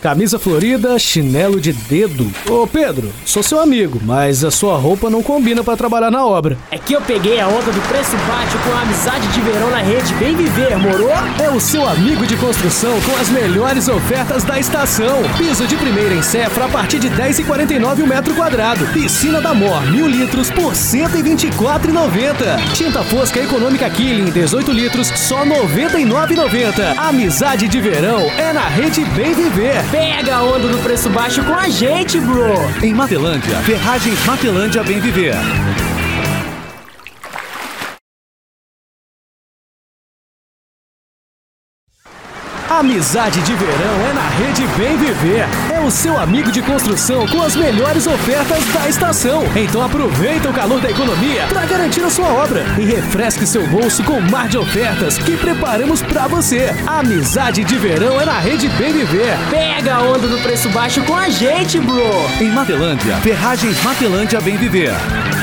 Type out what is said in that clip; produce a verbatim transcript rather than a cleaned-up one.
camisa florida, chinelo de dedo. Ô Pedro, sou seu amigo, mas a sua roupa não combina pra trabalhar na obra. É que eu peguei a onda do preço baixo com a amizade de verão na rede Bem Viver, moro? É o seu amigo de construção com as melhores ofertas da estação. Piso de primeira em Cefra a partir de dez reais e quarenta e nove centavos o metro quadrado. Piscina da Mor, mil litros por cento e vinte e quatro reais e noventa centavos. Tinta Fosca Econômica Killing, dezoito litros, só noventa e nove reais e noventa centavos. Amizade de verão é na rede Bem Viver. Pega a onda do preço baixo com a gente, bro! Em Matelândia, Ferragens Matelândia Bem Viver. Amizade de verão é na rede Bem Viver. É o seu amigo de construção com as melhores ofertas da estação. Então aproveita o calor da economia para garantir a sua obra e refresque seu bolso com um mar de ofertas que preparamos para você. Amizade de verão é na rede Bem Viver. Pega a onda do preço baixo com a gente, bro! Em Matelândia, Ferragens Matelândia Bem Viver.